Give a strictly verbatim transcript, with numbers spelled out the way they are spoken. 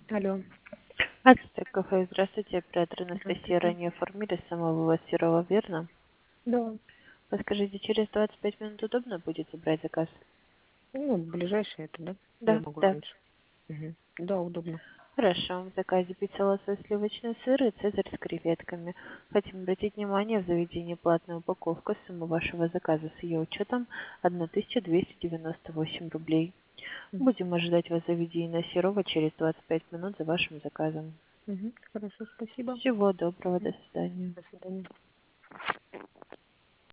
Алло, Здравствуйте, кафе. Здравствуйте, оператор Анастасия. здравствуйте. Ранее оформили самовывоз Серова, верно? Да, Подскажите, через двадцать пять минут удобно будет забрать заказ? ну, ближайшее это, да? Я Да, могу да. раньше. Мгм. Да, удобно. Хорошо. В заказе пицца лосось сливочный сыр и цезарь с креветками. Хотим обратить внимание, в заведении платная упаковка. Сумма вашего заказа с ее учетом тысяча двести девяносто восемь рублей. Мгм. Будем ожидать вас в заведении на Серова через двадцать пять минут за вашим заказом. Мгм. Хорошо, спасибо. Всего доброго, до Мгм. свидания. До свидания.